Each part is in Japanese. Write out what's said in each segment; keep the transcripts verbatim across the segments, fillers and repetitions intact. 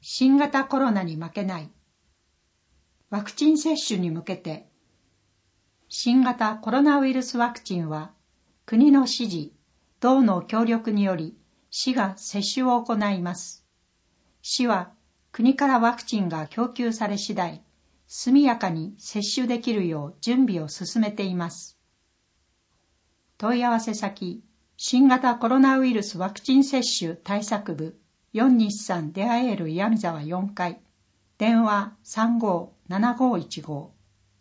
新型コロナに負けない。ワクチン接種に向けて、新型コロナウイルスワクチンは、国の指示、道の協力により、市が接種を行います。市は、国からワクチンが供給され次第、速やかに接種できるよう準備を進めています。問い合わせ先、新型コロナウイルスワクチン接種対策部よん日産出会える岩見沢よんかい、電話 さんごーななごーいちご。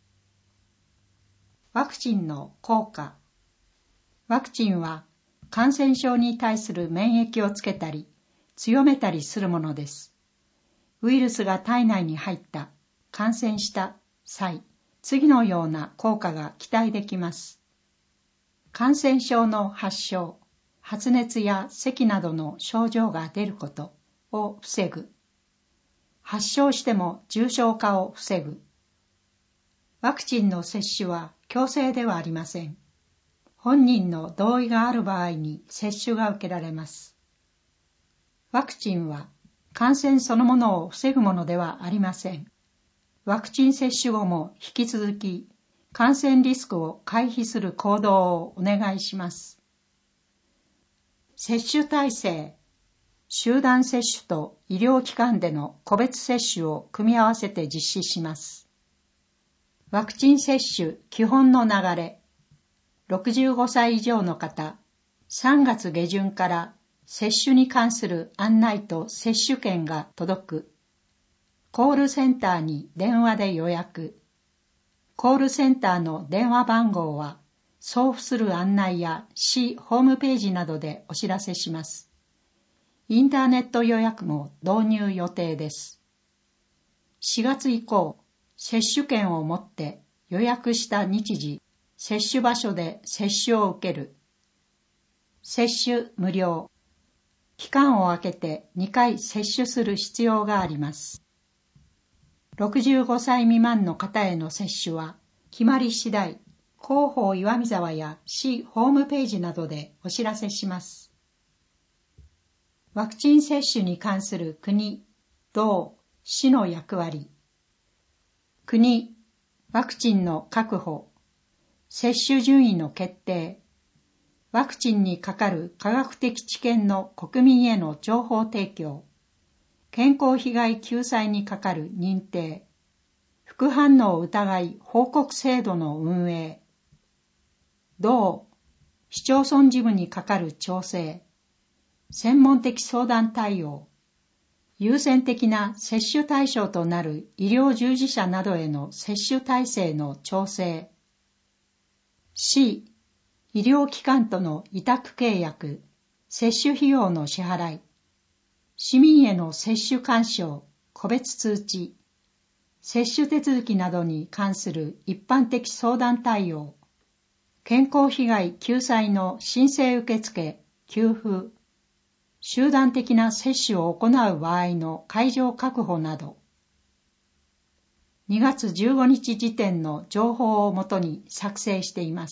ワクチンの効果。ワクチンは感染症に対する免疫をつけたり強めたりするものです。ウイルスが体内に入った、感染した際、次のような効果が期待できます。感染症の発症、発熱や咳などの症状が出ることを防ぐ。発症しても重症化を防ぐ。ワクチンの接種は強制ではありません。本人の同意がある場合に接種が受けられます。ワクチンは感染そのものを防ぐものではありません。ワクチン接種後も引き続き感染リスクを回避する行動をお願いします。接種体制、集団接種と医療機関での個別接種を組み合わせて実施します。ワクチン接種基本の流れ。ろくじゅうごさい以上の方、さんがつ下旬から接種に関する案内と接種券が届く。コールセンターに電話で予約。コールセンターの電話番号は送付する案内や市ホームページなどでお知らせします。インターネット予約も導入予定です。しがつ以降、接種券を持って予約した日時、接種場所で接種を受ける。接種無料。期間を空けてにかい接種する必要があります。ろくじゅうごさい未満の方への接種は、決まり次第、広報岩見沢や市ホームページなどでお知らせします。ワクチン接種に関する国、道、市の役割。国、ワクチンの確保、接種順位の決定、ワクチンにかかる科学的知見の国民への情報提供、健康被害救済にかかる認定、副反応疑い報告制度の運営、道、市町村事務にかかる調整、専門的相談対応、優先的な接種対象となる医療従事者などへの接種体制の調整、市、医療機関との委託契約、接種費用の支払い、市民への接種勧奨、個別通知、接種手続きなどに関する一般的相談対応、健康被害救済の申請受付、給付、集団的な接種を行う場合の会場確保など、にがつじゅうごにち時点の情報をもとに作成しています。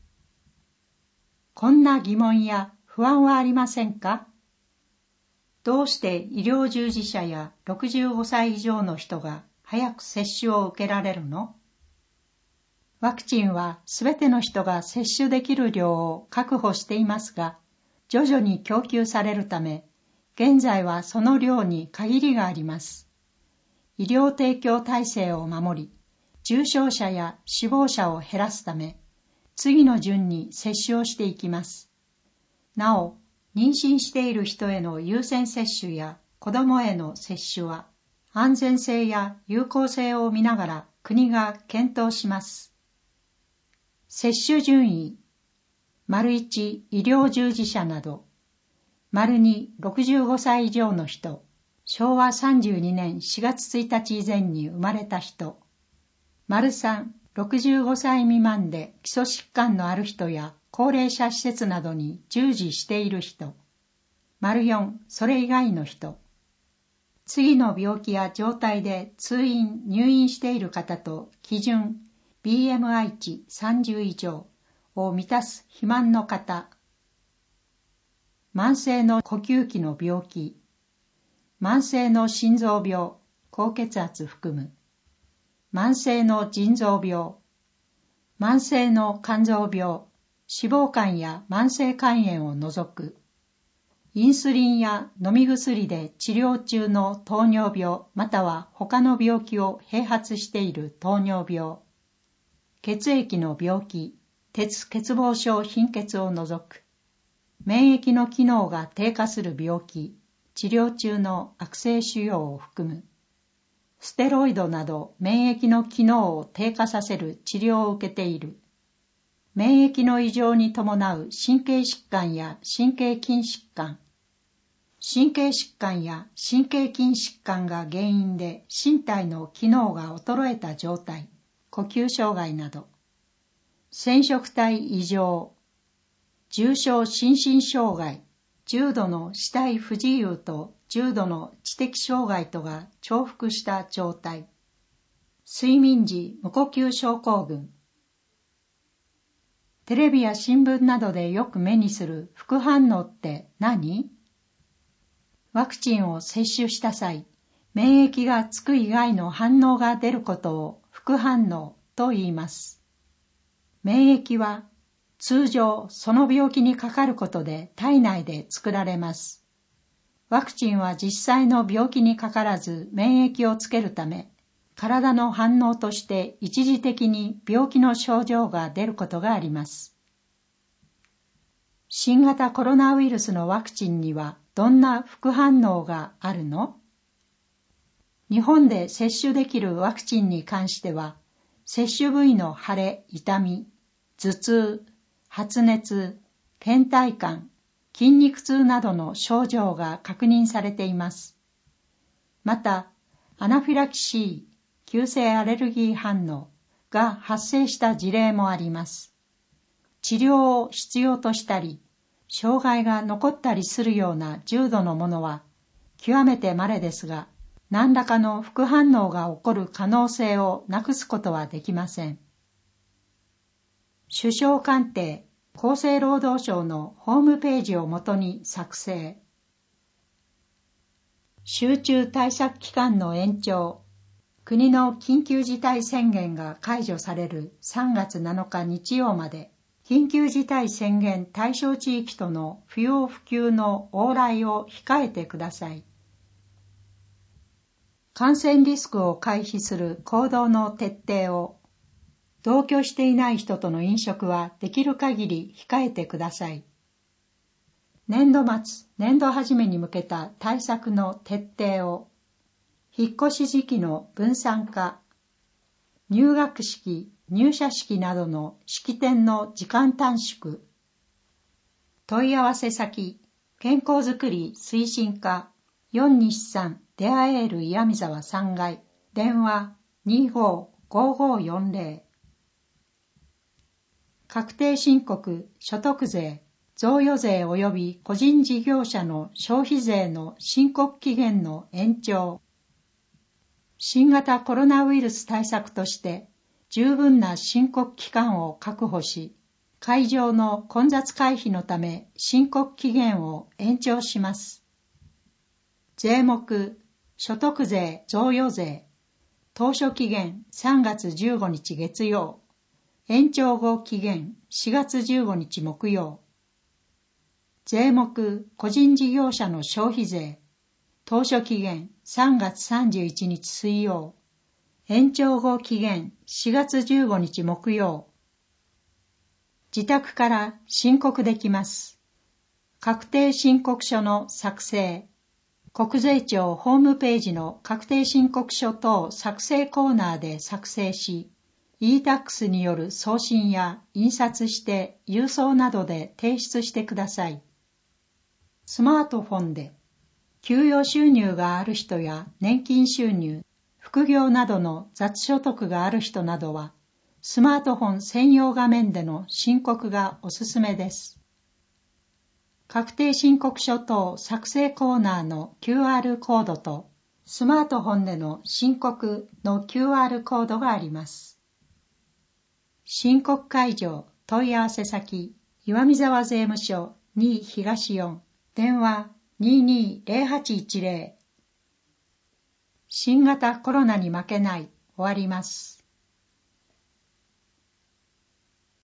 こんな疑問や不安はありませんか？どうして医療従事者やろくじゅうごさい以上の人が早く接種を受けられるの？ワクチンはすべての人が接種できる量を確保していますが、徐々に供給されるため、現在はその量に限りがあります。医療提供体制を守り、重症者や死亡者を減らすため、次の順に接種をしていきます。なお、妊娠している人への優先接種や子どもへの接種は、安全性や有効性を見ながら国が検討します。接種順位。丸いち、医療従事者など。丸に、ろくじゅうごさい以上の人。しょうわさんじゅうにねんしがつついたち以前に生まれた人。丸さん、ろくじゅうごさい未満で基礎疾患のある人や高齢者施設などに従事している人。丸よん、それ以外の人。次の病気や状態で通院・入院している方と基準 ビーエムアイ 値さんじゅう以上を満たす肥満の方。慢性の呼吸器の病気。 慢性の心臓病、高血圧含む。慢性の腎臓病、慢性の肝臓病、脂肪肝や慢性肝炎を除く。インスリンや飲み薬で治療中の糖尿病または他の病気を併発している糖尿病。血液の病気、鉄欠乏症貧血を除く。免疫の機能が低下する病気、治療中の悪性腫瘍を含む。ステロイドなど免疫の機能を低下させる治療を受けている。免疫の異常に伴う神経疾患や神経筋疾患。神経疾患や神経筋疾患が原因で身体の機能が衰えた状態、呼吸障害など。染色体異常。重症心身障害、重度の肢体不自由と重度の知的障害とが重複した状態。睡眠時無呼吸症候群。テレビや新聞などでよく目にする副反応って何？ワクチンを接種した際、免疫がつく以外の反応が出ることを副反応と言います。免疫は通常その病気にかかることで体内で作られます。ワクチンは実際の病気にかからず免疫をつけるため、体の反応として一時的に病気の症状が出ることがあります。新型コロナウイルスのワクチンにはどんな副反応があるの？日本で接種できるワクチンに関しては、接種部位の腫れ、痛み、頭痛、発熱、倦怠感、筋肉痛などの症状が確認されています。また、アナフィラキシー、急性アレルギー反応が発生した事例もあります。治療を必要としたり、障害が残ったりするような重度のものは極めて稀ですが、何らかの副反応が起こる可能性をなくすことはできません。首相官邸、厚生労働省のホームページをもとに作成。集中対策期間の延長。国の緊急事態宣言が解除されるさんがつなのか日曜まで、緊急事態宣言対象地域との不要不急の往来を控えてください。感染リスクを回避する行動の徹底を。同居していない人との飲食はできる限り控えてください。年度末、年度始めに向けた対策の徹底を。引っ越し時期の分散化。入学式、入社式などの式典の時間短縮。問い合わせ先、健康づくり推進課、よんにちさん出会える岩見沢さんがい、電話にごーごーごーよんぜろ。確定申告、所得税、贈与税及び個人事業者の消費税の申告期限の延長。新型コロナウイルス対策として十分な申告期間を確保し、会場の混雑回避のため申告期限を延長します。税目、所得税、贈与税、当初期限さんがつじゅうごにち月曜、延長後期限しがつじゅうごにち木曜。税目、個人事業者の消費税、当初期限さんがつさんじゅういちにち水曜、延長後期限しがつじゅうごにち木曜。自宅から申告できます。確定申告書の作成。国税庁ホームページの確定申告書等作成コーナーで作成し、イータックス による送信や印刷して郵送などで提出してください。スマートフォンで、給与収入がある人や年金収入、副業などの雑所得がある人などは、スマートフォン専用画面での申告がおすすめです。確定申告書等作成コーナーの キューアール コードと、スマートフォンでの申告の キューアール コードがあります。申告会場、問い合わせ先、岩見沢税務署に東よん、電話にーにーぜろはちいちぜろ。 新型コロナに負けない終わります。